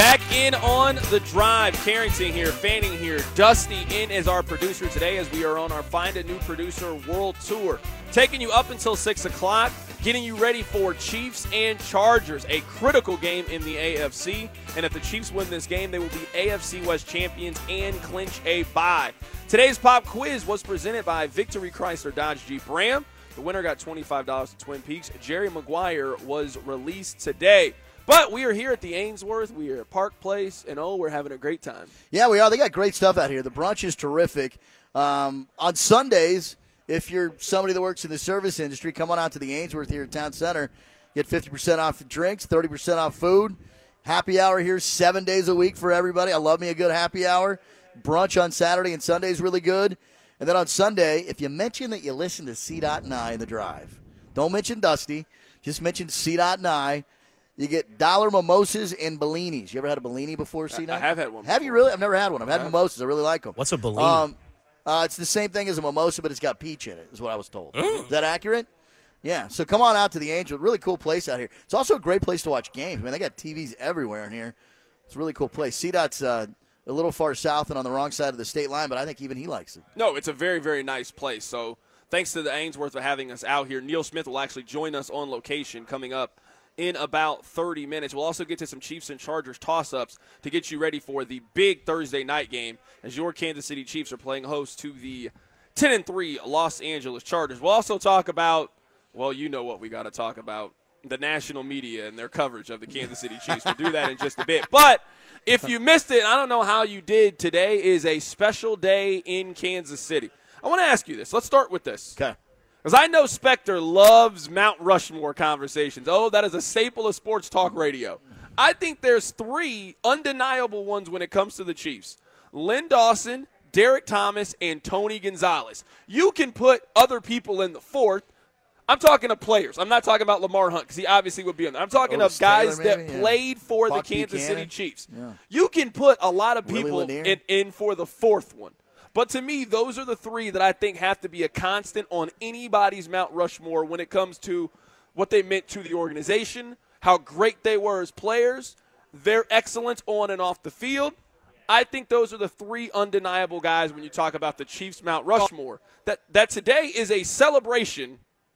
Back in on the drive. Carrington here, Fanning here, Dusty in as our producer today as we are on our Find a New Producer World Tour. Taking you up until 6 o'clock, getting you ready for Chiefs and Chargers, a critical game in the AFC. And if the Chiefs win this game, they will be AFC West champions and clinch a bye. Today's pop quiz was presented by Victory Chrysler Dodge Jeep Ram. The winner got $25 to Twin Peaks. Jerry Maguire was released today. But we are here at the Ainsworth. We are at Park Place, and we're having a great time. Yeah, we are. They got great stuff out here. The brunch is terrific. On Sundays, if you're somebody that works in the service industry, come on out to the Ainsworth here at Town Center. Get 50% off the drinks, 30% off food. Happy hour here 7 days a week for everybody. I love me a good happy hour. Brunch on Saturday and Sunday is really good. And then on Sunday, if you mention that you listen to C.I. in the drive, don't mention Dusty, just mention C.I. You get dollar mimosas and Bellinis. You ever had a Bellini before, C.I.? I have had one. Have you really? I've never had one. I've had mimosas. I really like them. What's a Bellini? It's the same thing as a mimosa, but it's got peach in it, is what I was told. Is that accurate? Yeah. So come on out to the Angel. Really cool place out here. It's also a great place to watch games. I mean, they got TVs everywhere in here. It's a really cool place. C.Dot's a little far south and on the wrong side of the state line, but I think even he likes it. No, it's a very, very nice place. So thanks to the Ainsworth for having us out here. Neil Smith will actually join us on location coming up in about 30 minutes. We'll also get to some Chiefs and Chargers toss-ups to get you ready for the big Thursday night game as your Kansas City Chiefs are playing host to the 10-3 Los Angeles Chargers. We'll also talk about, well, you know what we got to talk about, the national media and their coverage of the Kansas City Chiefs. We'll do that in just a bit. But if you missed it, I don't know how you did, today is a special day in Kansas City. I want to ask you this. Let's start with this. Okay. Because I know Spectre loves Mount Rushmore conversations. Oh, that is a staple of sports talk radio. I think there's three undeniable ones when it comes to the Chiefs. Len Dawson, Derek Thomas, and Tony Gonzalez. You can put other people in the fourth. I'm talking of players. I'm not talking about Lamar Hunt because he obviously would be in there. I'm talking of guys that played for the Kansas City Chiefs. Yeah. You can put a lot of people in for the fourth one. But to me, those are the three that I think have to be a constant on anybody's Mount Rushmore when it comes to what they meant to the organization, how great they were as players, their excellence on and off the field. I think those are the three undeniable guys when you talk about the Chiefs' Mount Rushmore. That today is a celebration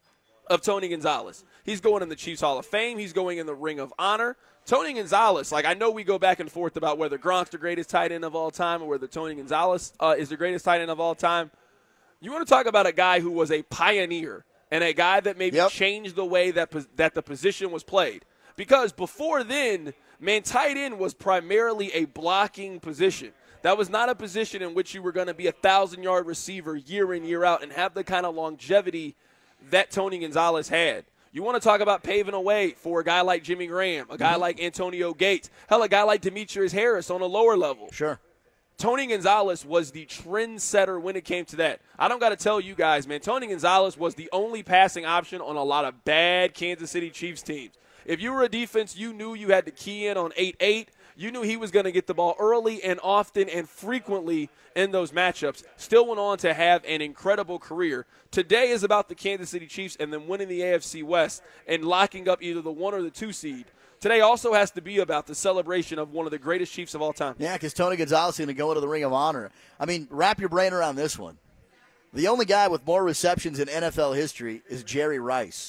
of Tony Gonzalez. He's going in the Chiefs Hall of Fame. He's going in the Ring of Honor. Tony Gonzalez, I know we go back and forth about whether Gronk's the greatest tight end of all time or whether Tony Gonzalez is the greatest tight end of all time. You want to talk about a guy who was a pioneer and a guy that maybe changed the way that the position was played. Because before then, tight end was primarily a blocking position. That was not a position in which you were going to be a 1,000-yard receiver year in, year out and have the kind of longevity that Tony Gonzalez had. You want to talk about paving a way for a guy like Jimmy Graham, a guy like Antonio Gates, hell, a guy like Demetrius Harris on a lower level. Sure. Tony Gonzalez was the trendsetter when it came to that. I don't got to tell you guys, man, Tony Gonzalez was the only passing option on a lot of bad Kansas City Chiefs teams. If you were a defense, you knew you had to key in on 8-8. You knew he was going to get the ball early and often and frequently in those matchups. Still went on to have an incredible career. Today is about the Kansas City Chiefs and them winning the AFC West and locking up either the 1 or the 2 seed. Today also has to be about the celebration of one of the greatest Chiefs of all time. Yeah, because Tony Gonzalez is going to go into the Ring of Honor. I mean, wrap your brain around this one. The only guy with more receptions in NFL history is Jerry Rice.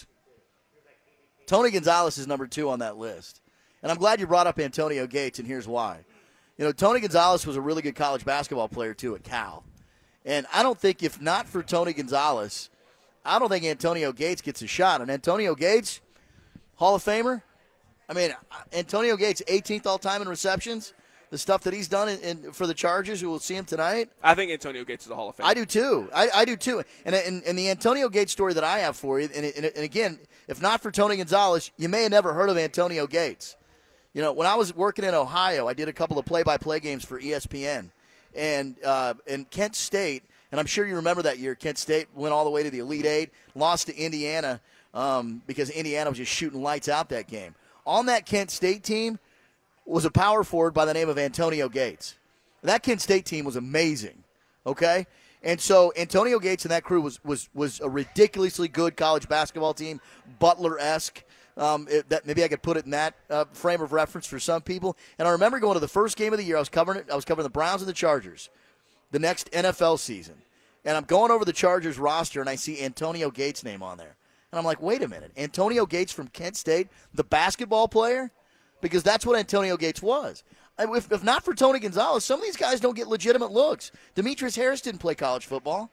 Tony Gonzalez is number 2 on that list. And I'm glad you brought up Antonio Gates, and here's why. You know, Tony Gonzalez was a really good college basketball player, too, at Cal. And I don't think, if not for Tony Gonzalez, I don't think Antonio Gates gets a shot. And Antonio Gates, Hall of Famer. I mean, Antonio Gates, 18th all-time in receptions. The stuff that he's done for the Chargers, who will see him tonight. I think Antonio Gates is a Hall of Famer. I do, too. I do, too. And the Antonio Gates story that I have for you, and again, if not for Tony Gonzalez, you may have never heard of Antonio Gates. You know, when I was working in Ohio, I did a couple of play-by-play games for ESPN. And Kent State, and I'm sure you remember that year, Kent State went all the way to the Elite Eight, lost to Indiana because Indiana was just shooting lights out that game. On that Kent State team was a power forward by the name of Antonio Gates. That Kent State team was amazing, okay? And so Antonio Gates and that crew was a ridiculously good college basketball team, Butler-esque. That maybe I could put it in that frame of reference for some people. And I remember going to the first game of the year. I was covering the Browns and the Chargers, the next NFL season. And I'm going over the Chargers roster, and I see Antonio Gates' name on there. And I'm like, wait a minute. Antonio Gates from Kent State, the basketball player? Because that's what Antonio Gates was. If not for Tony Gonzalez, some of these guys don't get legitimate looks. Demetrius Harris didn't play college football.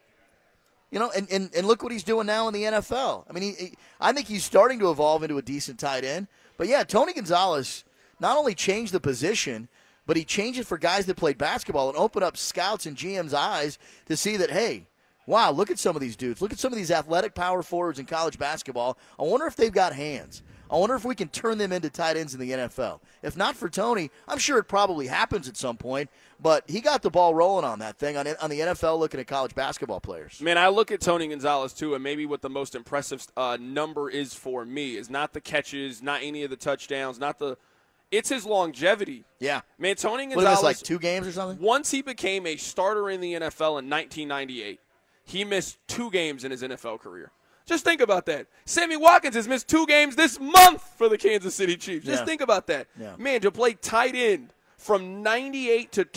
And look what he's doing now in the NFL. I mean, I think he's starting to evolve into a decent tight end. But, yeah, Tony Gonzalez not only changed the position, but he changed it for guys that played basketball and opened up scouts and GM's eyes to see that, hey, wow, look at some of these dudes. Look at some of these athletic power forwards in college basketball. I wonder if they've got hands. I wonder if we can turn them into tight ends in the NFL. If not for Tony, I'm sure it probably happens at some point, but he got the ball rolling on that thing on the NFL looking at college basketball players. Man, I look at Tony Gonzalez, too, and maybe what the most impressive number is for me is not the catches, not any of the touchdowns, it's his longevity. Yeah. Man, Tony Gonzalez. What is this, like 2 games or something? Once he became a starter in the NFL in 1998, he missed 2 games in his NFL career. Just think about that. Sammy Watkins has missed 2 games this month for the Kansas City Chiefs. Just think about that. Yeah. Man, to play tight end from 98 to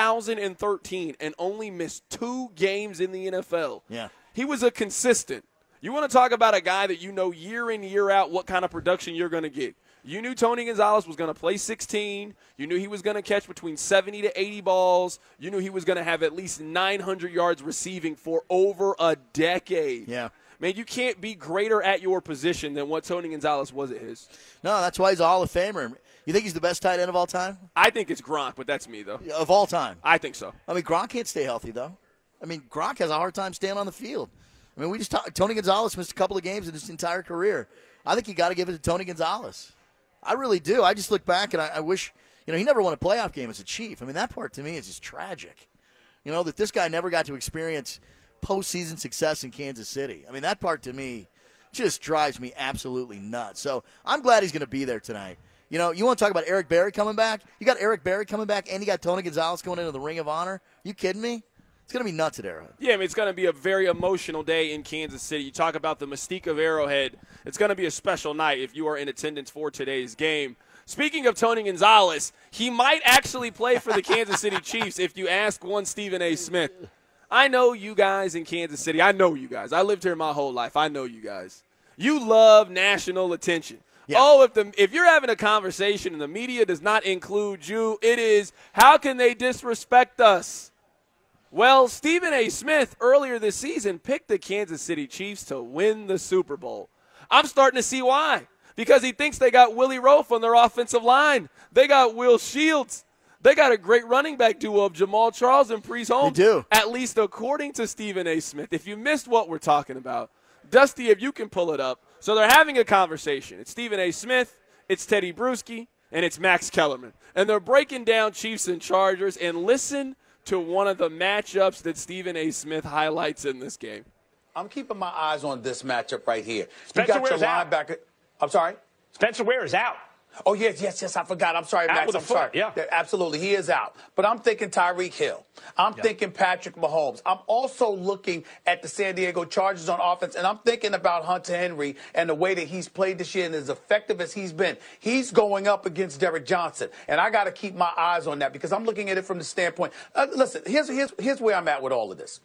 2013 and only missed 2 games in the NFL. Yeah. He was a consistent. You want to talk about a guy that you know year in, year out what kind of production you're going to get. You knew Tony Gonzalez was going to play 16. You knew he was going to catch between 70 to 80 balls. You knew he was going to have at least 900 yards receiving for over a decade. Yeah. Man, you can't be greater at your position than what Tony Gonzalez was at his. No, that's why he's a Hall of Famer. You think he's the best tight end of all time? I think it's Gronk, but that's me, though. Of all time? I think so. I mean, Gronk can't stay healthy, though. I mean, Gronk has a hard time staying on the field. I mean, we just talked. Tony Gonzalez missed a couple of games in his entire career. I think you got to give it to Tony Gonzalez. I really do. I just look back and I wish, he never won a playoff game as a Chief. I mean, that part to me is just tragic. That this guy never got to experience postseason success in Kansas City. I mean, that part to me just drives me absolutely nuts. So I'm glad he's going to be there tonight. You want to talk about Eric Berry coming back? You got Eric Berry coming back, and you got Tony Gonzalez going into the Ring of Honor? You kidding me? It's going to be nuts at Arrowhead. Yeah, I mean, it's going to be a very emotional day in Kansas City. You talk about the mystique of Arrowhead. It's going to be a special night if you are in attendance for today's game. Speaking of Tony Gonzalez, he might actually play for the Kansas City Chiefs if you ask one Stephen A. Smith. I know you guys in Kansas City. I know you guys. I lived here my whole life. I know you guys. You love national attention. Yeah. Oh, if you're having a conversation and the media does not include you, it is, how can they disrespect us? Well, Stephen A. Smith earlier this season picked the Kansas City Chiefs to win the Super Bowl. I'm starting to see why. Because he thinks they got Willie Roaf on their offensive line. They got Will Shields. They got a great running back duo of Jamal Charles and Priest Holmes. They do. At least according to Stephen A. Smith. If you missed what we're talking about, Dusty, if you can pull it up. So they're having a conversation. It's Stephen A. Smith, it's Teddy Bruschi, and it's Max Kellerman. And they're breaking down Chiefs and Chargers. And listen to one of the matchups that Stephen A. Smith highlights in this game. I'm keeping my eyes on this matchup right here. Spencer Ware's out. I'm sorry? Spencer Ware is out. Oh, yes, I forgot. I'm sorry, Max. I'm sorry. Yeah. Absolutely, he is out. But I'm thinking Tyreek Hill. I'm thinking Patrick Mahomes. I'm also looking at the San Diego Chargers on offense, and I'm thinking about Hunter Henry and the way that he's played this year and as effective as he's been. He's going up against Derek Johnson, and I got to keep my eyes on that because I'm looking at it from the standpoint. Listen, here's where I'm at with all of this.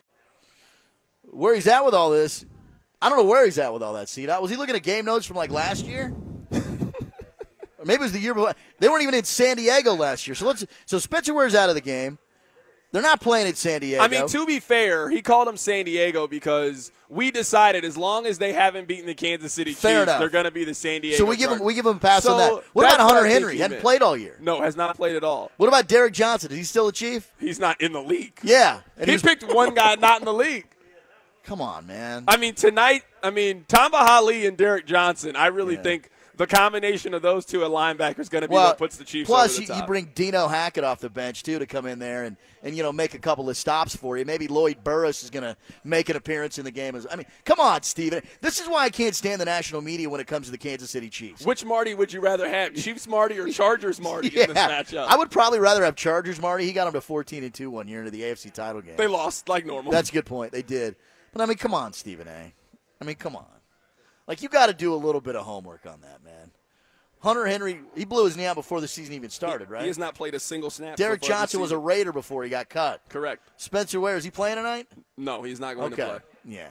Where he's at with all this, I don't know where he's at with all that, C-Dot. Was he looking at game notes from, last year? Or maybe it was the year before. They weren't even in San Diego last year. So Spencer Ware's out of the game. They're not playing at San Diego. I mean, to be fair, he called them San Diego because we decided as long as they haven't beaten the Kansas City Chiefs, they're going to be the San Diego So we give him a pass on that. What about Hunter Henry? He hadn't played all year. No, has not played at all. What about Derek Johnson? Is he still a Chief? He's not in the league. Yeah. He picked one guy not in the league. Come on, man. I mean, tonight, Tamba Hali and Derek Johnson, I really think the combination of those two at linebacker is going to be what puts the Chiefs over the top. Plus, you bring Dino Hackett off the bench, too, to come in there and make a couple of stops for you. Maybe Lloyd Burris is going to make an appearance in the game. I mean, come on, Steven. This is why I can't stand the national media when it comes to the Kansas City Chiefs. Which Marty would you rather have, Chiefs Marty or Chargers Marty in this matchup? I would probably rather have Chargers Marty. He got them to 14-2 one year into the AFC title game. They lost like normal. That's a good point. They did. But, come on, Stephen A. Come on. Like, you got to do a little bit of homework on that, man. Hunter Henry, he blew his knee out before the season even started, right? He has not played a single snap. Derek so far Johnson was a Raider before he got cut. Correct. Spencer Ware, is he playing tonight? No, he's not going to play. Yeah.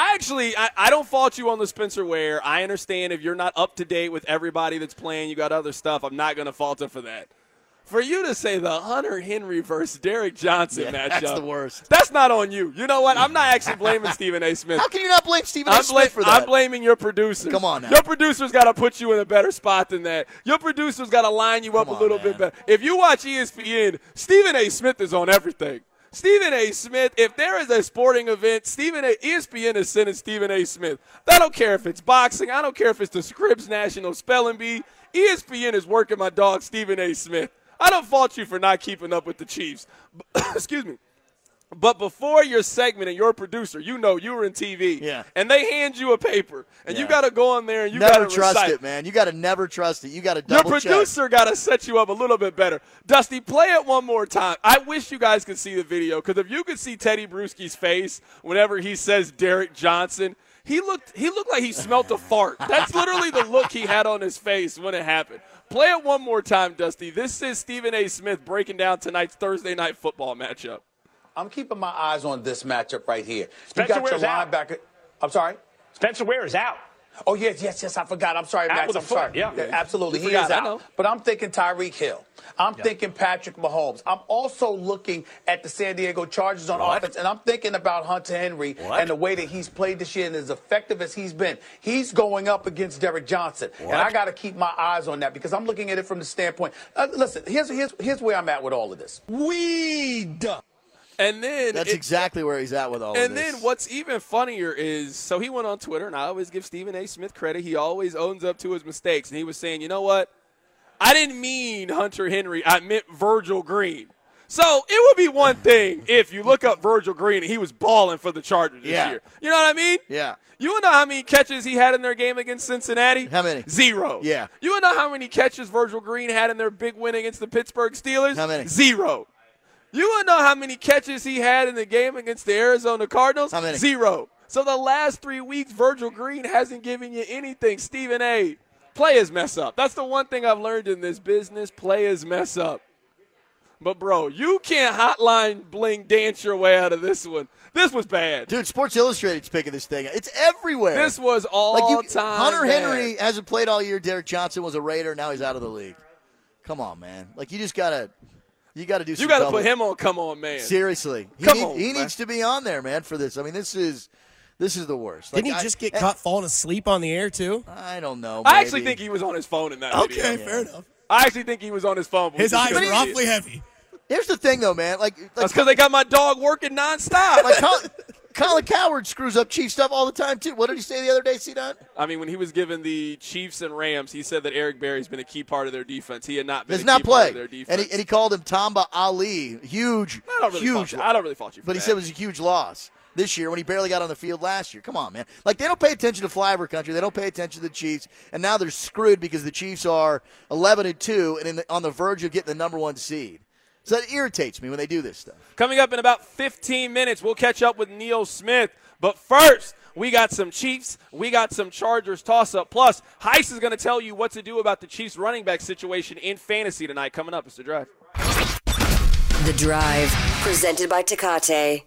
I don't fault you on the Spencer Ware. I understand if you're not up to date with everybody that's playing, you got other stuff. I'm not going to fault him for that. For you to say the Hunter Henry versus Derek Johnson matchup. That's the worst. That's not on you. You know what? I'm not actually blaming Stephen A. Smith. How can you not blame Stephen A. Smith for that? I'm blaming your producers. Come on now. Your producers got to put you in a better spot than that. Your producers got to line you up a little bit better. If you watch ESPN, Stephen A. Smith is on everything. Stephen A. Smith, if there is a sporting event, ESPN is sending Stephen A. Smith. I don't care if it's boxing. I don't care if it's the Scripps National Spelling Bee. ESPN is working my dog Stephen A. Smith. I don't fault you for not keeping up with the Chiefs. Excuse me. But before your segment and your producer, you know you were in TV. Yeah. And they hand you a paper. And you got to go on there and you got to never trust it, man. You got to never trust it. You got to double check. Your producer got to set you up a little bit better. Dusty, play it one more time. I wish you guys could see the video, because if you could see Teddy Bruschi's face whenever he says Derek Johnson, he looked like he smelt a fart. That's literally the look he had on his face when it happened. Play it one more time, Dusty. This is Stephen A. Smith breaking down tonight's Thursday Night Football matchup. I'm keeping my eyes on this matchup right here. Spencer Ware's out. I'm sorry? Spencer Ware is out. Oh, yes, I forgot. I'm sorry, Max. I'm sorry. Yeah, absolutely. He is out. But I'm thinking Tyreek Hill. I'm thinking Patrick Mahomes. I'm also looking at the San Diego Chargers on offense, and I'm thinking about Hunter Henry and the way that he's played this year and as effective as he's been. He's going up against Derek Johnson, and I got to keep my eyes on that, because I'm looking at it from the standpoint. Listen, here's where I'm at with all of this. Weed. And then that's exactly where he's at with all of this. And then what's even funnier is, so he went on Twitter, and I always give Stephen A. Smith credit. He always owns up to his mistakes. And he was saying, you know what? I didn't mean Hunter Henry. I meant Virgil Green. So it would be one thing if you look up Virgil Green and he was balling for the Chargers this year. You know what I mean? Yeah. You want to know how many catches he had in their game against Cincinnati? How many? 0. Yeah. You want to know how many catches Virgil Green had in their big win against the Pittsburgh Steelers? How many? 0. You want to know how many catches he had in the game against the Arizona Cardinals? How many? 0. So the last 3 weeks, Virgil Green hasn't given you anything. Stephen A., players mess up. That's the one thing I've learned in this business. Players mess up. But, bro, you can't hotline bling dance your way out of this one. This was bad. Dude, Sports Illustrated's picking this thing. It's everywhere. This was all time Hunter bad. Henry hasn't played all year. Derek Johnson was a Raider. Now he's out of the league. Come on, man. Like, you just got to – you got to do some You got to put him on Come On Man. Seriously. He needs to be on there, man, for this. I mean, this is the worst. Didn't he just get caught falling asleep on the air, too? I don't know. I actually think he was on his phone in that video. Okay, fair enough. I actually think he was on his phone. His eyes were awfully heavy. Here's the thing, though, man. That's because they got my dog working nonstop. Colin Cowherd screws up Chief stuff all the time, too. What did he say the other day, C-Dot? I mean, when he was given the Chiefs and Rams, he said that Eric Berry's been a key part of their defense. He had not been part of their defense. And he called him Tamba Ali. Huge. I don't really fault you for But he said it was a huge loss this year when he barely got on the field last year. Come on, man. Like, they don't pay attention to Flyover Country. They don't pay attention to the Chiefs. And now they're screwed because the Chiefs are 11-2 and on the verge of getting the #1 seed. So that irritates me when they do this stuff. Coming up in about 15 minutes, we'll catch up with Neil Smith. But first, we got some Chiefs. We got some Chargers toss-up. Plus, Heist is going to tell you what to do about the Chiefs running back situation in fantasy tonight. Coming up, it's The Drive. The Drive, presented by Tecate.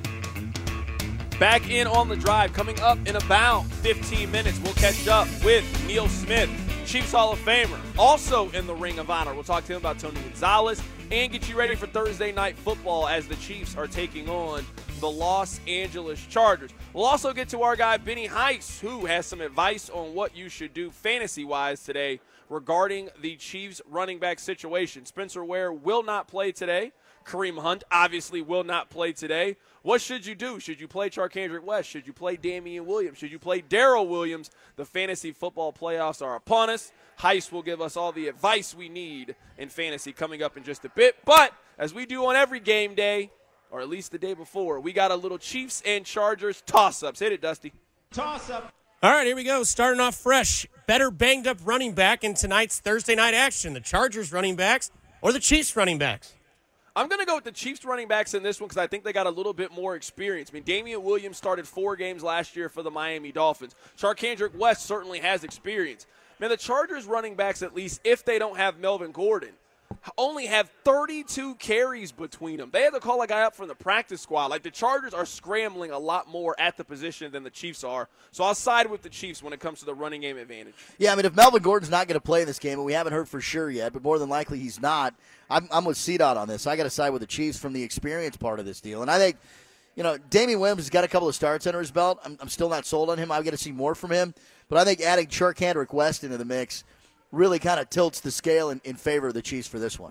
Back in on The Drive. Coming up in about 15 minutes, we'll catch up with Neil Smith, Chiefs Hall of Famer. Also in the Ring of Honor, we'll talk to him about Tony Gonzalez and get you ready for Thursday Night Football as the Chiefs are taking on the Los Angeles Chargers. We'll also get to our guy, Benny Heiss, who has some advice on what you should do fantasy-wise today regarding the Chiefs running back situation. Spencer Ware will not play today. Kareem Hunt obviously will not play today. What should you do? Should you play Charcandrick West? Should you play Damian Williams? Should you play Darrell Williams? The fantasy football playoffs are upon us. Heist will give us all the advice we need in fantasy coming up in just a bit. But as we do on every game day, or at least the day before, we got a little Chiefs and Chargers toss-ups. Hit it, Dusty. Toss-up. All right, here we go. Starting off fresh. Better banged-up running back in tonight's Thursday night action. The Chargers running backs or the Chiefs running backs? I'm going to go with the Chiefs running backs in this one because I think they got a little bit more experience. I mean, Damian Williams started 4 games last year for the Miami Dolphins. Charcandrick West certainly has experience. Man, the Chargers running backs, at least if they don't have Melvin Gordon, only have 32 carries between them. They had to call a guy up from the practice squad. Like, the Chargers are scrambling a lot more at the position than the Chiefs are. So I'll side with the Chiefs when it comes to the running game advantage. Yeah, I mean, if Melvin Gordon's not going to play in this game, and we haven't heard for sure yet, but more than likely he's not, I'm with CDOT on this. I got to side with the Chiefs from the experience part of this deal. And I think, Damian Williams has got a couple of starts under his belt. I'm still not sold on him. I've got to see more from him. But I think adding Charcandrick West into the mix really kind of tilts the scale in favor of the Chiefs for this one.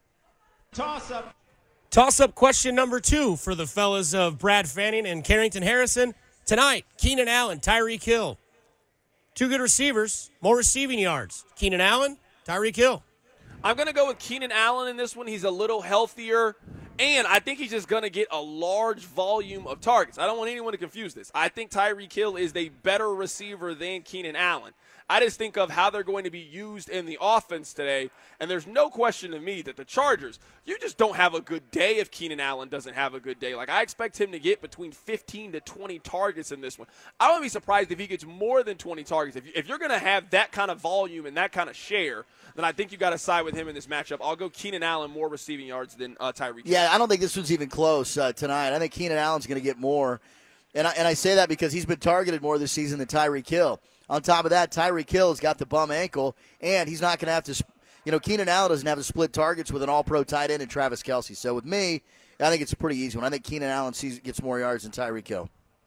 Toss-up question number 2 for the fellas of Brad Fanning and Carrington Harrison. Tonight, Keenan Allen, Tyreek Hill. 2 good receivers, more receiving yards. Keenan Allen, Tyreek Hill. I'm going to go with Keenan Allen in this one. He's a little healthier, and I think he's just going to get a large volume of targets. I don't want anyone to confuse this. I think Tyreek Hill is the better receiver than Keenan Allen. I just think of how they're going to be used in the offense today, and there's no question to me that the Chargers, you just don't have a good day if Keenan Allen doesn't have a good day. Like, I expect him to get between 15 to 20 targets in this one. I wouldn't be surprised if he gets more than 20 targets. If you're going to have that kind of volume and that kind of share, then I think you got to side with him in this matchup. I'll go Keenan Allen, more receiving yards than Tyreek. Yeah, I don't think this one's even close tonight. I think Keenan Allen's going to get more, and I say that because he's been targeted more this season than Tyreek Hill. On top of that, Tyreek Hill has got the bum ankle, and he's not going to have to Keenan Allen doesn't have to split targets with an all-pro tight end and Travis Kelce. So with me, I think it's a pretty easy one. I think Keenan Allen gets more yards than Tyreek Hill.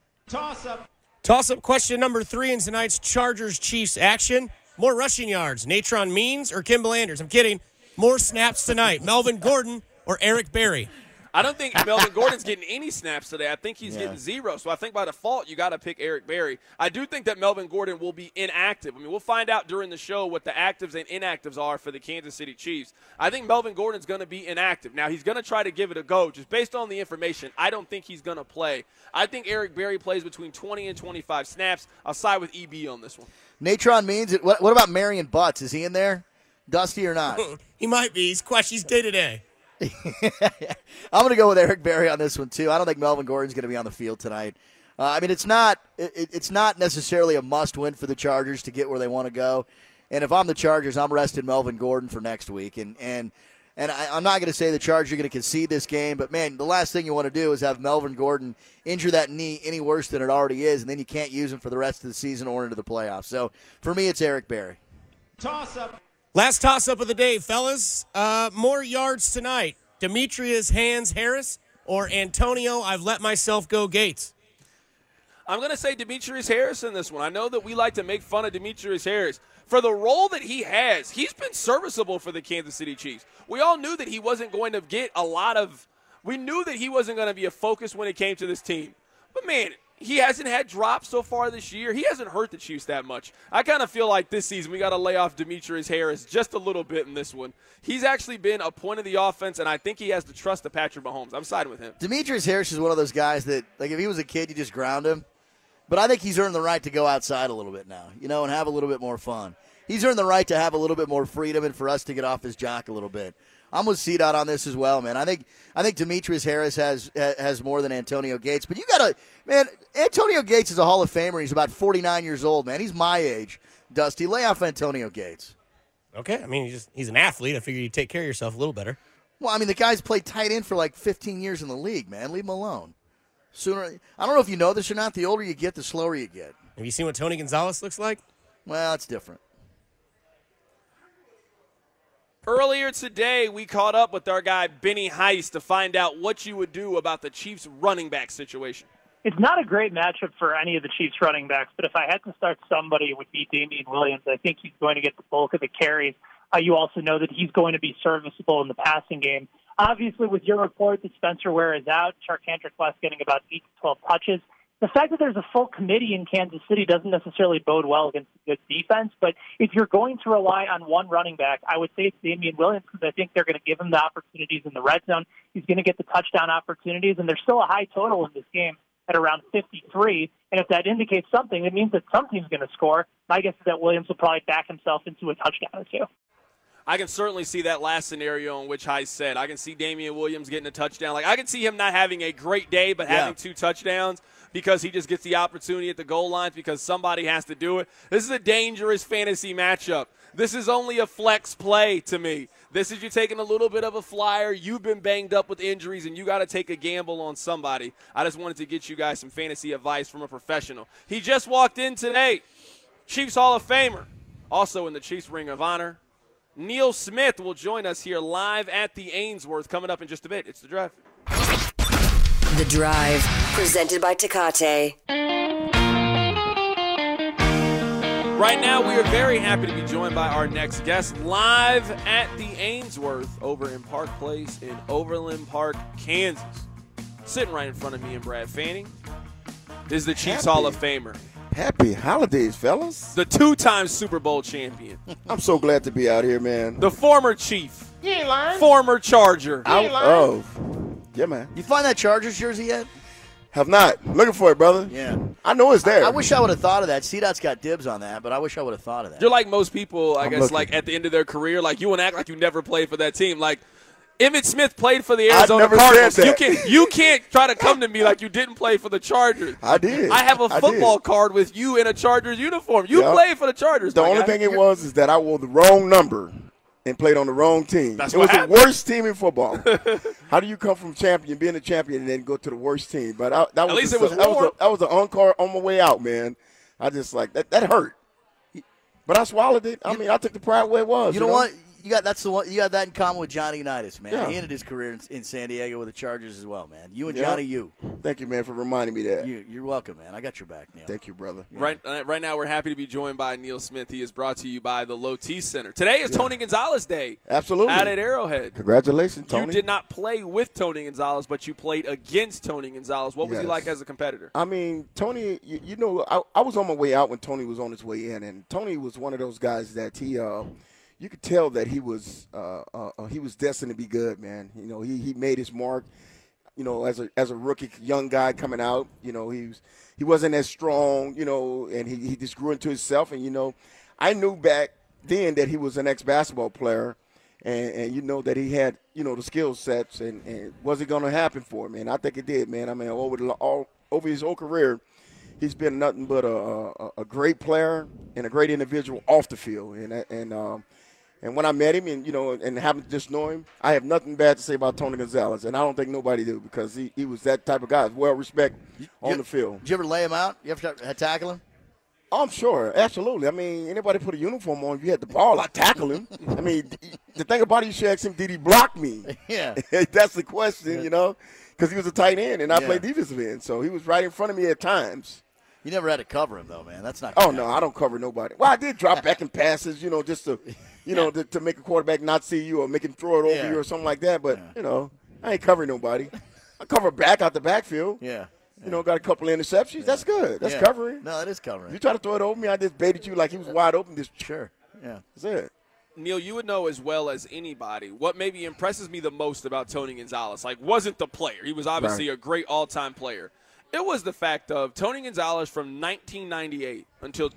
Toss-up question number 3 in tonight's Chargers-Chiefs action. More rushing yards, Natron Means or Kimball Anders? I'm kidding. More snaps tonight, Melvin Gordon or Eric Berry? I don't think Melvin Gordon's getting any snaps today. I think he's getting 0. So I think by default, you got to pick Eric Berry. I do think that Melvin Gordon will be inactive. I mean, we'll find out during the show what the actives and inactives are for the Kansas City Chiefs. I think Melvin Gordon's going to be inactive. Now, he's going to try to give it a go. Just based on the information, I don't think he's going to play. I think Eric Berry plays between 20 and 25 snaps. I'll side with EB on this one. Natron Means it. What about Marion Butts? Is he in there, Dusty, or not? He might be. He's day-to-day. I'm going to go with Eric Berry on this one too. I don't think Melvin Gordon's going to be on the field tonight. I mean, it's not necessarily a must-win for the Chargers to get where they want to go. And if I'm the Chargers, I'm resting Melvin Gordon for next week. And I'm not going to say the Chargers are going to concede this game, but man, the last thing you want to do is have Melvin Gordon injure that knee any worse than it already is, and then you can't use him for the rest of the season or into the playoffs. So for me, it's Eric Berry. Last toss-up of the day, fellas. More yards tonight. Demetrius Harris or Antonio, I've let myself go Gates? I'm going to say Demetrius Harris in this one. I know that we like to make fun of Demetrius Harris. For the role that he has, he's been serviceable for the Kansas City Chiefs. We all knew that he wasn't going to get we knew that he wasn't going to be a focus when it came to this team. But, man, he hasn't had drops so far this year. He hasn't hurt the Chiefs that much. I kind of feel like this season we got to lay off Demetrius Harris just a little bit in this one. He's actually been a point of the offense, and I think he has the trust of Patrick Mahomes. I'm siding with him. Demetrius Harris is one of those guys that, like, if he was a kid, you just ground him. But I think he's earned the right to go outside a little bit now, and have a little bit more fun. He's earned the right to have a little bit more freedom and for us to get off his jock a little bit. I'm with CDOT on this as well, man. I think Demetrius Harris has more than Antonio Gates. But Antonio Gates is a Hall of Famer. He's about 49 years old, man. He's my age. Dusty, lay off Antonio Gates. Okay, I mean, he's an athlete. I figured you'd take care of yourself a little better. Well, I mean, the guy's played tight end for like 15 years in the league, man. Leave him alone. I don't know if you know this or not, the older you get, the slower you get. Have you seen what Tony Gonzalez looks like? Well, it's different. Earlier today, we caught up with our guy Benny Heist to find out what you would do about the Chiefs running back situation. It's not a great matchup for any of the Chiefs running backs, but if I had to start somebody, it would be Damian Williams. I think he's going to get the bulk of the carries. You also know that he's going to be serviceable in the passing game. Obviously, with your report that Spencer Ware is out, Charcandrick West getting about 8 to 12 touches. The fact that there's a full committee in Kansas City doesn't necessarily bode well against a good defense, but if you're going to rely on one running back, I would say it's Damian Williams because I think they're going to give him the opportunities in the red zone. He's going to get the touchdown opportunities, and there's still a high total in this game at around 53, and if that indicates something, it means that some team's going to score. My guess is that Williams will probably back himself into a touchdown or two. I can certainly see that last scenario in which Heise said. I can see Damian Williams getting a touchdown. Like, I can see him not having a great day but having 2 touchdowns because he just gets the opportunity at the goal lines because somebody has to do it. This is a dangerous fantasy matchup. This is only a flex play to me. This is you taking a little bit of a flyer. You've been banged up with injuries, and you got to take a gamble on somebody. I just wanted to get you guys some fantasy advice from a professional. He just walked in today. Chiefs Hall of Famer. Also in the Chiefs Ring of Honor, Neil Smith will join us here live at the Ainsworth coming up in just a bit. It's The Drive. The Drive, presented by Tecate. Right now, we are very happy to be joined by our next guest live at the Ainsworth over in Park Place in Overland Park, Kansas. Sitting right in front of me and Brad Fanning is the Chiefs Hall of Famer. Happy holidays, fellas. The 2-time Super Bowl champion. I'm so glad to be out here, man. The former Chief. You ain't lying. Former Charger. Yeah, man. You find that Chargers jersey yet? Have not. Looking for it, brother. Yeah. I know it's there. I wish I would have thought of that. CDOT's got dibs on that, but I wish I would have thought of that. You're like most people, I I'm guess, looking. like at the end of their career, like you want to act like you never played for that team. Like Emmitt Smith played for the Arizona never Cardinals. said that. You can't try to come to me like you didn't play for the Chargers. I did. I have a I football did. card with you in a Chargers uniform. You Yeah. played for the Chargers. The my only guy. thing it was is that I wore the wrong number and played on the wrong team. That's it what was happened. the worst team in football. How do you come from being a champion, and then go to the worst team? But that was least it was that warm. was an encore on my way out, man. I just like that hurt. But I swallowed it. I mean, I took the pride where it was. You know what? You got You got that in common with Johnny Unitas, man. Yeah. He ended his career in San Diego with the Chargers as well, man. You and Yeah. Johnny, you. Thank you, man, for reminding me that. You're welcome, man. I got your back, Neil. Thank you, brother. Right now, we're happy to be joined by Neil Smith. He is brought to you by the Low-T Center. Today is Tony Gonzalez Day. Absolutely. Out at Arrowhead. Congratulations, Tony. You did not play with Tony Gonzalez, but you played against Tony Gonzalez. What was he Yes. like as a competitor? I mean, Tony, you know, I was on my way out when Tony was on his way in, and Tony was one of those guys that you could tell that he was destined to be good, man. You know, he made his mark. You know, as a rookie, young guy coming out, you know, he wasn't as strong, you know, and he just grew into himself. And you know, I knew back then that he was an ex-basketball player, and you know that he had, you know, the skill sets, and was it going to happen for him? And I think it did, man. I mean, over his whole career, he's been nothing but a great player and a great individual off the field. And when I met him, and you know, and having to just know him, I have nothing bad to say about Tony Gonzalez, and I don't think nobody do, because he was that type of guy, well respected on the field. Did you ever lay him out? You ever tackle him? Oh, I'm sure, absolutely. I mean, anybody put a uniform on, if you had the ball, I tackle him. I mean, the thing about it, you should ask him, did he block me? Yeah. That's the question, you know, because he was a tight end, and I Yeah. played defensive end, so he was right in front of me at times. You never had to cover him, though, man. That's not. Oh, no, I don't cover nobody. Well, I did drop back in passes, you know, just to, you know, to make a quarterback not see you or make him throw it over you or something like that. But, you know, I ain't covering nobody. I cover back out the backfield. Yeah. You know, got a couple of interceptions. That's good. That's Yeah. covering. No, that is covering. You try to throw it over me, I just baited you like he was wide open. Just Sure. Yeah. That's it. Neil, you would know as well as anybody what maybe impresses me the most about Tony Gonzalez. Like, wasn't the player. He was obviously a great all-time player. It was the fact of Tony Gonzalez from 1998 until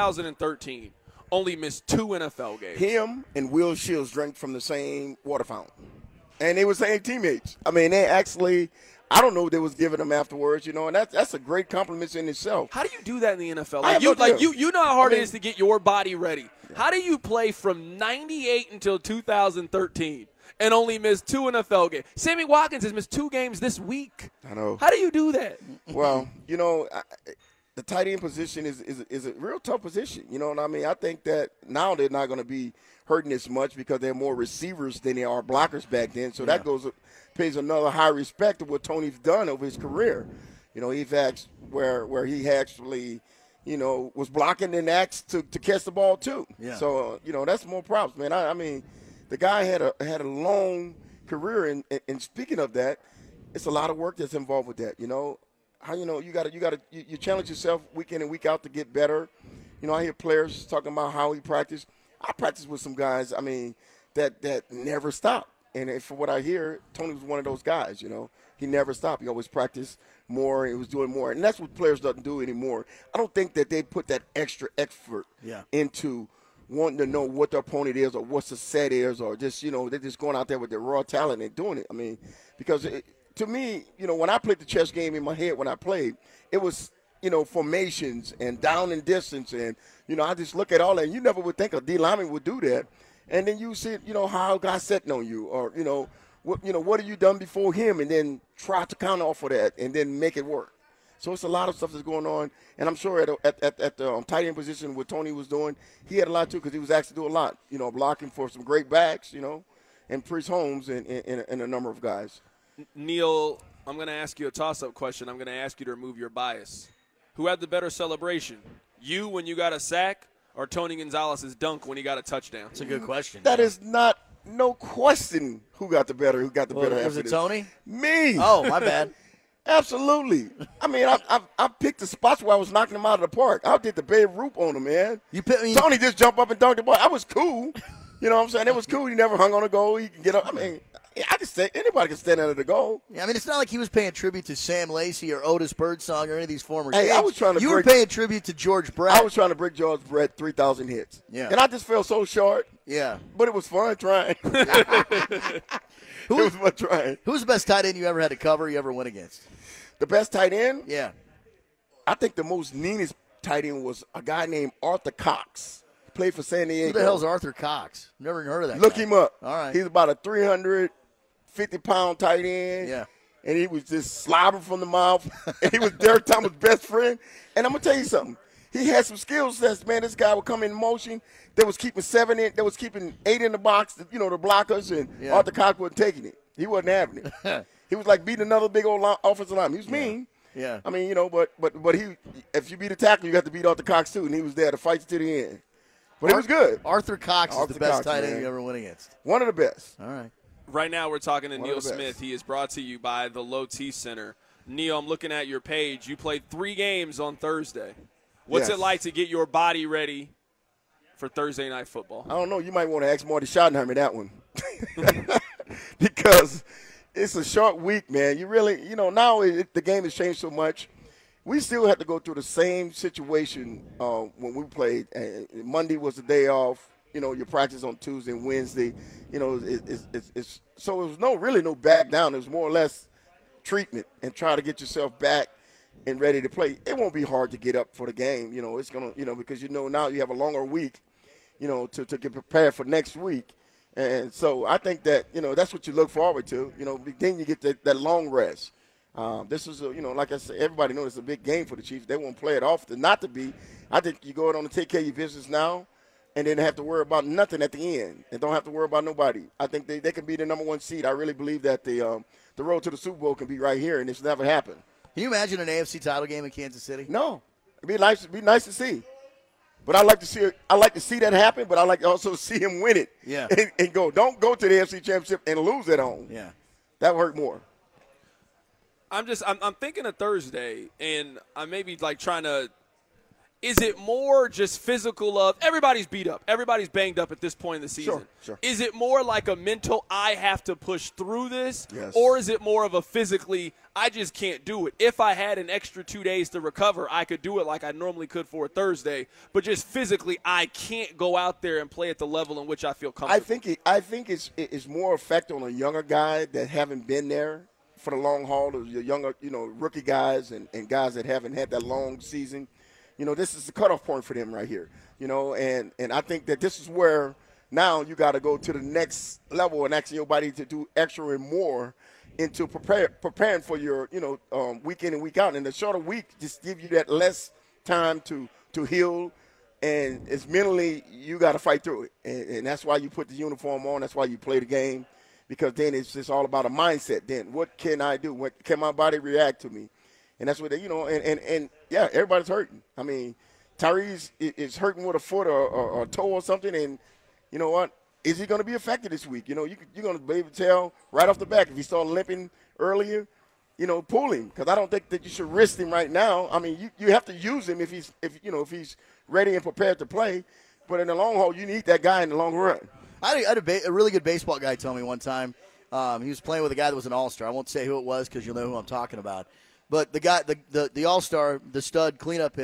2013 only missed 2 NFL games. Him and Will Shields drank from the same water fountain. And they were same teammates. I mean, they actually, I don't know what they was giving them afterwards, you know, and that's a great compliment in itself. How do you do that in the NFL? I Like, have no idea. you know how hard I mean- it is to get your body ready. How do you play from 98 until 2013 and only miss 2 NFL games? Sammy Watkins has missed 2 games this week. I know. How do you do that? Well, you know, the tight end position is a real tough position. You know what I mean? I think that now they're not going to be hurting as much because they're more receivers than they are blockers back then. So that pays another high respect to what Tony's done over his career. You know, he's asked where he actually, you know, was blocking and asked to catch the ball too. Yeah. So you know, that's more props, man. I mean, the guy had a long career, and speaking of that, it's a lot of work that's involved with that. You know, how you challenge yourself week in and week out to get better. You know, I hear players talking about how he practiced. I practiced with some guys, I mean, that never stopped. And from what I hear, Tony was one of those guys, you know. He never stopped. He always practiced more. He was doing more. And that's what players doesn't do anymore. I don't think that they put that extra effort into wanting to know what the opponent is or what the set is, or just, they're just going out there with their raw talent and doing it. I mean, because to me, when I played the chess game in my head when I played, it was, formations and down and distance. And, I just look at all that. And you never would think a D lineman would do that. And then you see, how a guy setting on you, or, what have you done before him, and then try to counter off of that and then make it work. So it's a lot of stuff that's going on, and I'm sure at the tight end position, what Tony was doing, he had a lot too, because he was asked to do a lot, blocking for some great backs, and Priest Holmes and a number of guys. Neil, I'm going to ask you a toss-up question. I'm going to ask you to remove your bias. Who had the better celebration? You when you got a sack, or Tony Gonzalez's dunk when he got a touchdown? That's a good question. That is not no question who got the better Was it Tony? Me. Oh, my bad. Absolutely. I mean, I picked the spots where I was knocking them out of the park. I did the Babe Ruth on him, man. Tony just jumped up and dunked the ball. I was cool. You know what I'm saying? It was cool. He never hung on the goal. He can get up. I mean, anybody can stand under the goal. Yeah, I mean, it's not like he was paying tribute to Sam Lacey or Otis Birdsong or any of these former Hey, kids. I was trying to You were paying tribute to George Brett. I was trying to break George Brett 3,000 hits. Yeah. And I just fell so short. Yeah. But it was fun trying. It was fun trying. Who's the best tight end you ever had to cover, you ever went against? The best tight end? Yeah. I think the most meanest tight end was a guy named Arthur Cox. He played for San Diego. Who the hell's Arthur Cox? Never even heard of that Look guy. him up. All right. He's about a 350-pound tight end. Yeah. And he was just slobbering from the mouth. And he was Derek Thomas' best friend. And I'm going to tell you something. He had some skill sets, man. This guy would come in motion. They was keeping 7 in. They was keeping 8 in the box, the blockers. And Arthur Cox wasn't taking it. He wasn't having it. He was like beating another big old offensive lineman. He was mean. Yeah. I mean, but he, if you beat a tackle, you got to beat Arthur Cox too, and he was there to fight to the end. But he was good. Arthur Cox is the best tight end you ever went against. One of the best. All right. Right now we're talking to Neil Smith. He is brought to you by the Low T Center. Neil, I'm looking at your page. You played 3 games on Thursday. What's it like to get your body ready for Thursday night football? I don't know. You might want to ask Marty Schottenheimer that one. Because it's a short week, man. You really, now the game has changed so much. We still have to go through the same situation when we played. Monday was the day off. Your practice on Tuesday and Wednesday. It's so it was really no back down. It was more or less treatment and try to get yourself back and ready to play. It won't be hard to get up for the game. It's gonna, because now you have a longer week, to get prepared for next week. And so I think that, that's what you look forward to. Then you get that long rest. This is, like I said, everybody knows it's a big game for the Chiefs. They won't play it off not to be. I think you go on to take care of your business now and then have to worry about nothing at the end and don't have to worry about nobody. I think they can be the number 1 seed. I really believe that the road to the Super Bowl can be right here, and it's never happened. Can you imagine an AFC title game in Kansas City? No. It'd be nice to see. But I like to see that happen, but I like to also see him win it. Yeah. And don't go to the AFC Championship and lose at home. Yeah. That would hurt more. I'm thinking of Thursday, and I may be like trying to. Is it more just physical of everybody's beat up, everybody's banged up at this point in the season? Sure. Is it more like a mental, I have to push through this? Yes. Or is it more of a physically, I just can't do it? If I had an extra 2 days to recover, I could do it like I normally could for a Thursday. But just physically, I can't go out there and play at the level in which I feel comfortable. I think it's more effect on a younger guy that haven't been there for the long haul, or your younger, rookie guys and guys that haven't had that long season. This is the cutoff point for them right here. And I think that this is where now you got to go to the next level and asking your body to do extra and more into preparing for your, week in and week out. And the shorter week just give you that less time to heal. And it's mentally, you got to fight through it. And that's why you put the uniform on. That's why you play the game, because then it's just all about a mindset. Then what can I do? What can my body react to me? And that's what they, and yeah, everybody's hurting. I mean, Tyrese is hurting with a foot or a toe or something, and you know what? Is he going to be affected this week? You're going to be able to tell right off the back if he started limping earlier. Pull him, because I don't think that you should risk him right now. I mean, you have to use him if he's ready and prepared to play. But in the long haul, you need that guy in the long run. I had a really good baseball guy tell me one time. He was playing with a guy that was an all-star. I won't say who it was because you'll know who I'm talking about. But the guy, the all-star, the stud cleanup hitter,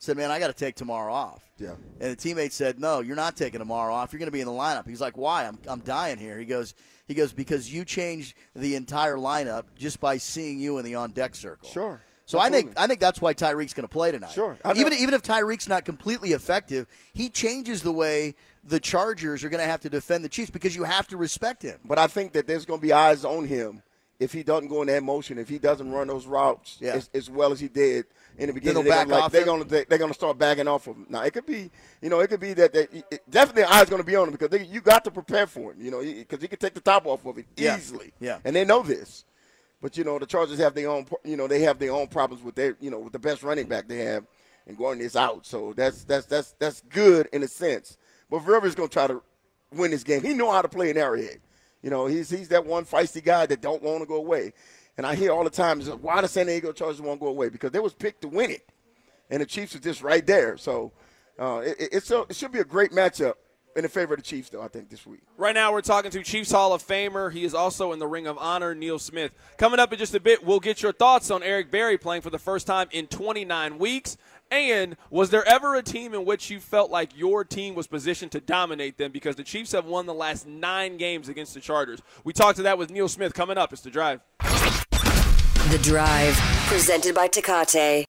said, man, I got to take tomorrow off. Yeah. And the teammate said, no, you're not taking tomorrow off. You're going to be in the lineup. He's like, why? I'm dying here. He goes, because you changed the entire lineup just by seeing you in the on-deck circle. Sure. So I think that's why Tyreek's going to play tonight. Sure. Even if Tyreek's not completely effective, he changes the way the Chargers are going to have to defend the Chiefs because you have to respect him. But I think that there's going to be eyes on him if he doesn't go in that motion, if he doesn't run those routes as well as he did in the beginning. They're going to start backing off of him. Now, it could be that definitely eyes going to be on him because you got to prepare for him, because he can take the top off of it easily. Yeah. And they know this. But, the Chargers have their own, they have their own problems with with the best running back they have, and Gordon is out. So that's good in a sense. But Rivers going to try to win this game. He know how to play an Arrowhead. He's that one feisty guy that don't want to go away. And I hear all the time, why the San Diego Chargers won't go away? Because they was picked to win it. And the Chiefs are just right there. So it should be a great matchup. In the favor of the Chiefs, though, I think, this week. Right now we're talking to Chiefs Hall of Famer. He is also in the Ring of Honor, Neil Smith. Coming up in just a bit, we'll get your thoughts on Eric Berry playing for the first time in 29 weeks. And was there ever a team in which you felt like your team was positioned to dominate them because the Chiefs have won the last 9 games against the Chargers? We talked to that with Neil Smith. Coming up, it's The Drive. The Drive, presented by Tecate.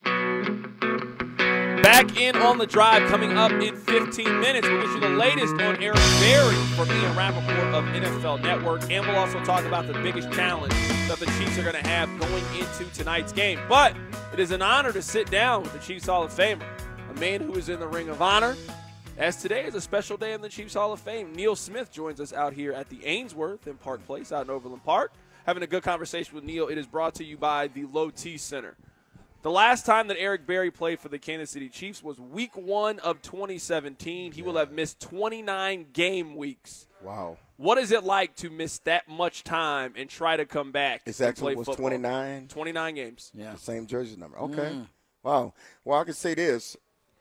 Back in on The Drive coming up in 15 minutes. We'll get you the latest on Eric Berry from Ian Rappaport of NFL Network. And we'll also talk about the biggest challenge that the Chiefs are going to have going into tonight's game. But it is an honor to sit down with the Chiefs Hall of Famer, a man who is in the Ring of Honor, as today is a special day in the Chiefs Hall of Fame. Neil Smith joins us out here at the Ainsworth in Park Place out in Overland Park. Having a good conversation with Neil. It is brought to you by the Low T Center. The last time that Eric Berry played for the Kansas City Chiefs was week 1 of 2017. He will have missed 29 game weeks. Wow. What is it like to miss that much time and try to come back It's and actually play was football? 29? 29 games. Yeah. The same jersey number. Okay. Wow. Well, I can say this.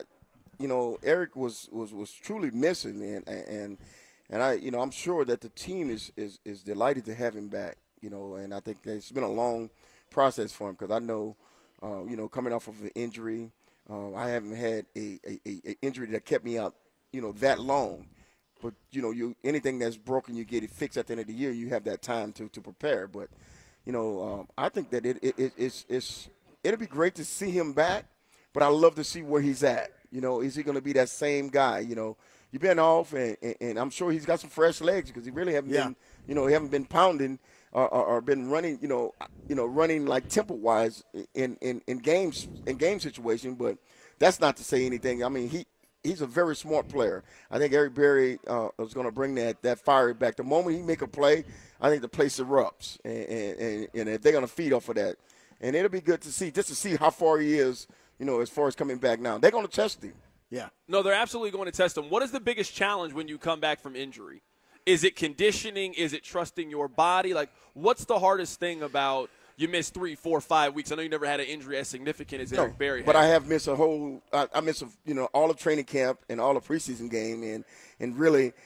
Eric was truly missing, and I'm sure that the team is delighted to have him back, and I think it's been a long process for him because I know, coming off of an injury, I haven't had a injury that kept me out, that long. But, anything that's broken, you get it fixed at the end of the year. You have that time to prepare. But, I think that it'll be great to see him back, but I love to see where he's at. Is he going to be that same guy? You've been off, and I'm sure he's got some fresh legs because he really haven't been, he haven't been pounding or been running, running like tempo-wise in game situation. But that's not to say anything. I mean, he's a very smart player. I think Eric Berry is going to bring that fire back. The moment he make a play, I think the place erupts, and if they're going to feed off of that, and it'll be good to see how far he is. As far as coming back now, they're going to test him. Yeah. No, they're absolutely going to test him. What is the biggest challenge when you come back from injury? Is it conditioning? Is it trusting your body? Like, what's the hardest thing about you missed 3, 4, 5 weeks? I know you never had an injury as significant as Eric Berry had. But I have missed all of training camp and all of preseason game, and really,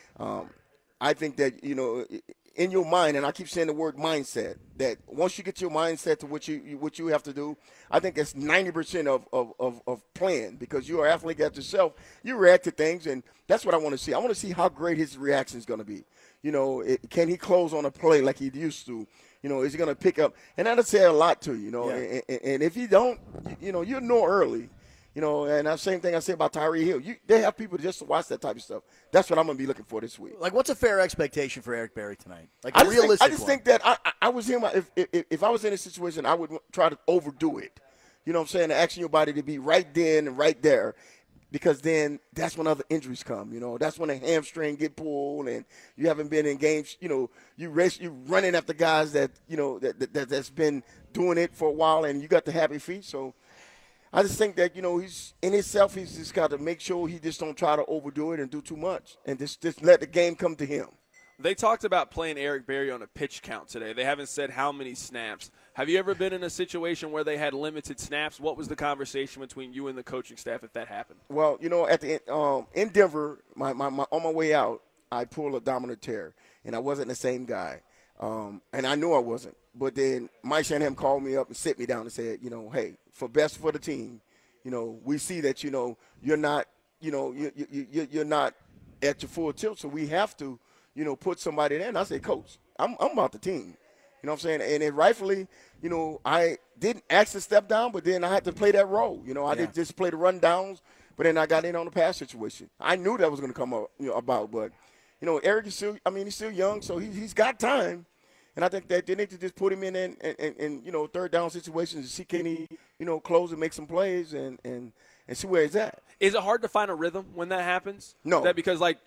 I think that in your mind, and I keep saying the word mindset, that once you get your mindset to what you have to do, I think it's 90% of playing, because you're an athlete at yourself. You react to things, and that's what I want to see. I want to see how great his reaction is going to be. Can he close on a play like he used to? Is he going to pick up? And that'll say a lot to you, and if you don't, you'll know early. And that same thing I say about Tyreek Hill. They have people just to watch that type of stuff. That's what I'm going to be looking for this week. Like, what's a fair expectation for Eric Berry tonight? Like, a realistic I just think that I was him. If I was in a situation, I would try to overdo it. You know what I'm saying? Asking your body to be right then and right there, because then that's when other injuries come. That's when a hamstring get pulled and you haven't been in games. You running after guys that that's been doing it for a while, and you got the happy feet. So I just think that, he's in himself. He's just got to make sure he just don't try to overdo it and do too much, and just let the game come to him. They talked about playing Eric Berry on a pitch count today. They haven't said how many snaps. Have you ever been in a situation where they had limited snaps? What was the conversation between you and the coaching staff if that happened? Well, at the in Denver, my on my way out, I pulled a abdominal tear, and I wasn't the same guy, and I knew I wasn't. But then Mike Shanahan called me up and sit me down and said, hey, for best for the team, we see that, you're not, you're not at your full tilt. So we have to, put somebody there. And I say, Coach, I'm about the team. You know what I'm saying? And then rightfully, I didn't ask to step down, but then I had to play that role. I didn't just play the run downs, but then I got in on the pass situation. I knew that was going to come up, about. But, Eric is still, he's still young, so he's got time. And I think that they need to just put him in third down situations and see can he, close and make some plays and see where he's at. Is it hard to find a rhythm when that happens? No. That because, like,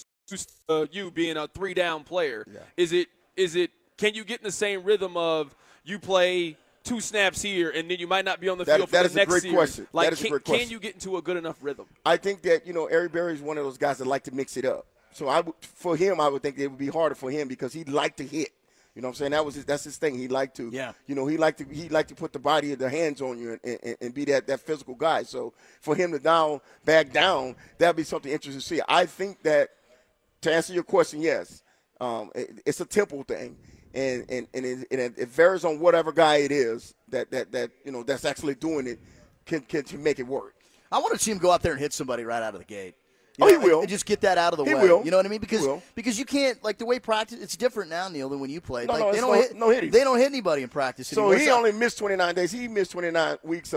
you being a 3-down player, is it can you get in the same rhythm of you play 2 snaps here and then you might not be on the field for the next series? That is a great question. Like, that is a great question. Can you get into a good enough rhythm? I think that, Eric Berry is one of those guys that like to mix it up. So for him, I would think it would be harder for him because he'd like to hit. You know what I'm saying? That's his thing. He liked to, he liked to put the body and the hands on you and be that physical guy. So for him to back down, that'd be something interesting to see. I think that to answer your question, yes, it's a tempo thing, and it varies on whatever guy it is that's actually doing it can make it work. I want to see him go out there and hit somebody right out of the gate. He will. And just get that out of the way. Will. You know what I mean? Because you can't, like, the way practice, it's different now, Neil, than when you played. No, like, no hitting. They don't hit anybody in practice so anymore. He only missed 29 days. He missed 29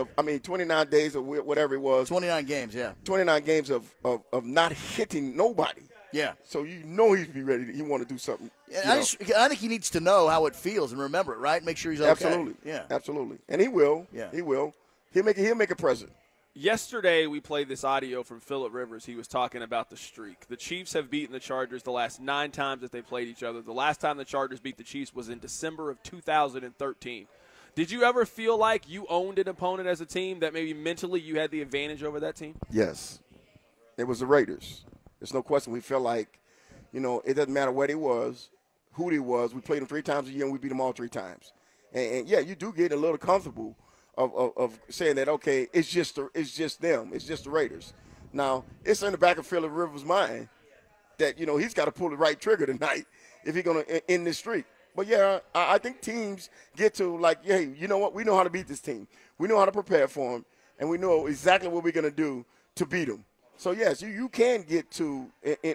days of whatever it was. 29 games, yeah. 29 games of not hitting nobody. Yeah. So he'd be ready. He want to do something. I think he needs to know how it feels and remember it, right? Make sure he's okay. Absolutely. Yeah. Absolutely. And he will. Yeah. He will. He'll make a present. Yesterday, we played this audio from Phillip Rivers. He was talking about the streak. The Chiefs have beaten the Chargers the last 9 times that they played each other. The last time the Chargers beat the Chiefs was in December of 2013. Did you ever feel like you owned an opponent as a team, that maybe mentally you had the advantage over that team? Yes. It was the Raiders. There's no question. We felt like, it doesn't matter what he was, who he was. We played him 3 times a year, and we beat him all 3 times. And you do get a little comfortable of saying that, okay, it's just them. It's just the Raiders. Now, it's in the back of Phillip Rivers' mind that, he's got to pull the right trigger tonight if he's going to end this streak. But, yeah, I think teams get to, like, hey, you know what? We know how to beat this team. We know how to prepare for them, and we know exactly what we're going to do to beat them. So, yes, you can get to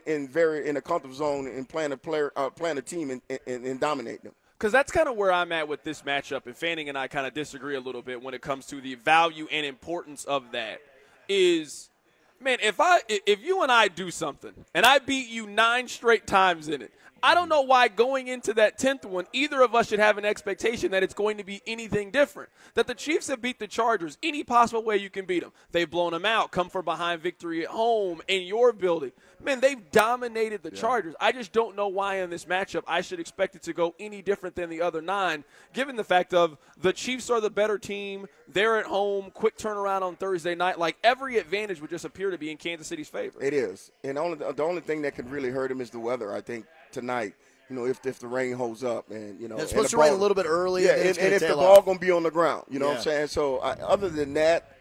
in a comfortable zone and playing a team and dominate them. Because that's kind of where I'm at with this matchup, and Fanning and I kind of disagree a little bit when it comes to the value and importance of that. Is, man, if you and I do something and I beat you 9 straight times in it, I don't know why going into that 10th one, either of us should have an expectation that it's going to be anything different. That the Chiefs have beat the Chargers any possible way you can beat them. They've blown them out, come from behind victory at home in your building. Man, they've dominated the Chargers. I just don't know why in this matchup I should expect it to go any different than the other 9, given the fact of the Chiefs are the better team. They're at home, quick turnaround on Thursday night. Like, every advantage would just appear to be in Kansas City's favor. It is. And the only thing that could really hurt them is the weather, I think, tonight. If the rain holds up and it's supposed to rain a little bit early, and if the ball gonna be on the ground, what I'm saying. So other than that,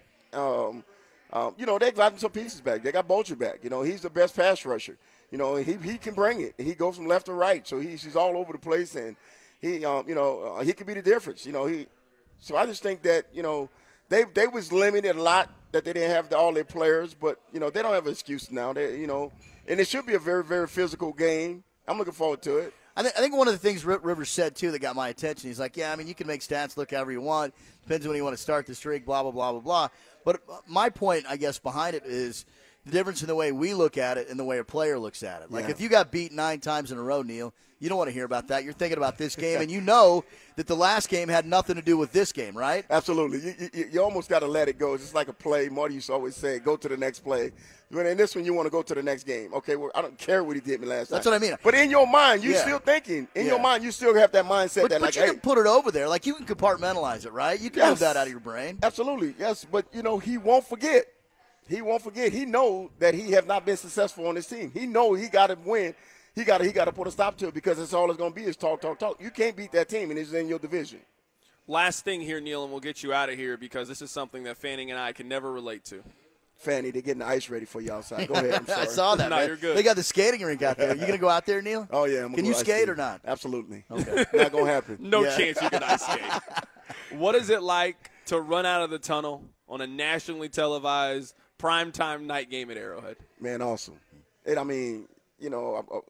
they got some pieces back. They got Bolger back. He's the best pass rusher. He can bring it. He goes from left to right, so he's all over the place, and he could be the difference. So I just think that they was limited a lot, that they didn't have all their players, but they don't have an excuse now. And it should be a very, very physical game. I'm looking forward to it. I think one of the things Rivers said, too, that got my attention, he's like, you can make stats look however you want. Depends on when you want to start the streak, blah, blah, blah, blah, blah. But my point, I guess, behind it is the difference in the way we look at it and the way a player looks at it. Like, if you got beat 9 times in a row, Neil, you don't want to hear about that. You're thinking about this game, and you know that the last game had nothing to do with this game, right? Absolutely. You almost got to let it go. It's just like a play. Marty used to always say, go to the next play. When in this one, you want to go to the next game. Okay, well, I don't care what he did me last time. That's what I mean. But in your mind, you're still thinking. In your mind, you still have that mindset. But you can put it over there. Like, you can compartmentalize it, right? You can move that out of your brain. Absolutely, yes. But, he won't forget. He won't forget. He knows that he have not been successful on this team. He knows he got to win. He got to put a stop to it, because that's all it's going to be is talk, talk, talk. You can't beat that team, and it's in your division. Last thing here, Neil, and we'll get you out of here, because this is something that Fanning and I can never relate to. Fanny, they're getting the ice ready for you outside. Go ahead. I'm sorry. I saw that. No, you're good. They got the skating rink out there. You going to go out there, Neil? Oh, yeah. Can you skate or not? Absolutely. Okay. Not going to happen. No chance you can ice skate. What is it like to run out of the tunnel on a nationally televised primetime night game at Arrowhead. Man, awesome. And I mean, you know,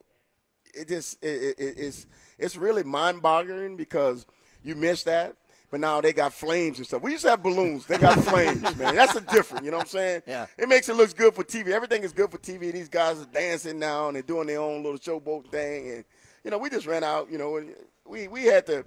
it's really mind-boggling because you missed that. But now they got flames and stuff. We used to have balloons. They got flames, man. That's a different, you know what I'm saying? Yeah. It makes it look good for TV. Everything is good for TV. These guys are dancing now and they're doing their own little showboat thing. And, you know, we just ran out, you know, and we had the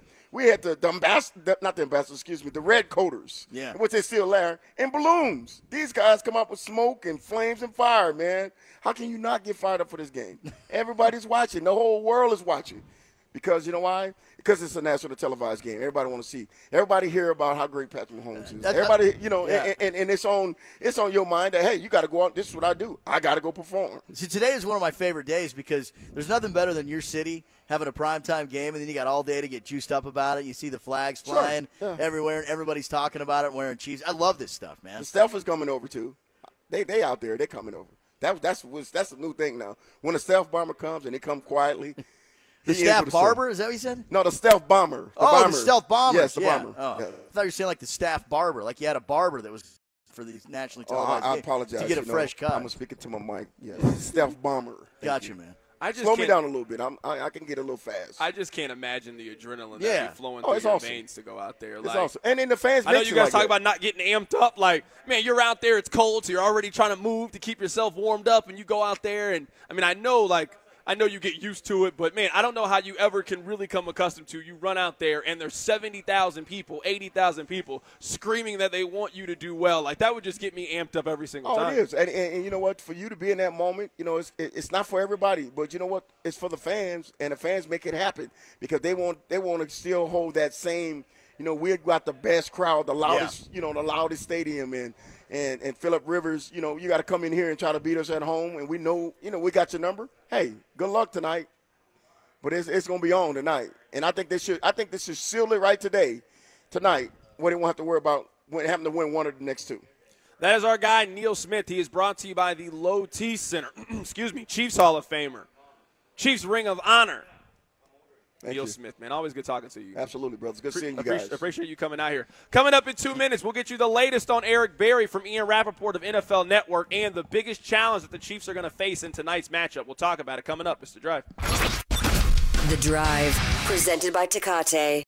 red coaters, yeah, which they still there, and balloons. These guys come up with smoke and flames and fire, man. How can you not get fired up for this game? Everybody's watching. The whole world is watching. Because you know why? Because it's a national televised game. Everybody want to see. Everybody hear about how great Patrick Mahomes is. Everybody, you know, yeah. and it's on your mind that, hey, you got to go out. This is what I do. I got to go perform. See, today is one of my favorite days because there's nothing better than your city having a primetime game, and then you got all day to get juiced up about it. You see the flags flying everywhere, and everybody's talking about it, wearing Chiefs. I love this stuff, man. The Steph is coming over, too. They out there. They're coming over. That's a new thing now. When the Steph bomber comes, and they come quietly. The Stealth Barber? Is that what you said? No, the Stealth Bomber. The Stealth Bomber. Yes, the Bomber. Oh. Yeah. I thought you were saying like the Staff Barber, like you had a barber that was for these nationally televised I apologize. to get a fresh cut. I'm speaking to my mic. Yeah, Stealth Bomber. Gotcha, man. Slow me down a little bit. I can get a little fast. I just can't imagine the adrenaline that be flowing through your veins to go out there. It's awesome. And then the fans I know you guys talk about not getting amped up. Like, man, you're out there, it's cold, so you're already trying to move to keep yourself warmed up, and you go out there. And, I mean, I know you get used to it, but, man, I don't know how you ever can really come accustomed to you run out there and there's 70,000 people, 80,000 people screaming that they want you to do well. Like, that would just get me amped up every single time. Oh, it is. And you know what? For you to be in that moment, you know, it's not for everybody. But you know what? It's for the fans, and the fans make it happen because they want to still hold that same, you know, we've got the best crowd, the loudest, the loudest stadium, and Phillip Rivers, you know, you got to come in here and try to beat us at home, and we know, you know, we got your number. Hey, good luck tonight, but it's going to be on tonight, and I think they should seal it right tonight, where they won't have to worry about having to win one of the next two. That is our guy, Neil Smith. He is brought to you by the Low T Center. Excuse me, Chiefs Hall of Famer, Chiefs Ring of Honor. Neil Smith, man. Always good talking to you. Absolutely, brother. It's good seeing you guys. Appreciate you coming out here. Coming up in 2 minutes, we'll get you the latest on Eric Berry from Ian Rappaport of NFL Network and the biggest challenge that the Chiefs are going to face in tonight's matchup. We'll talk about it coming up. It's The Drive. The Drive, presented by Tecate.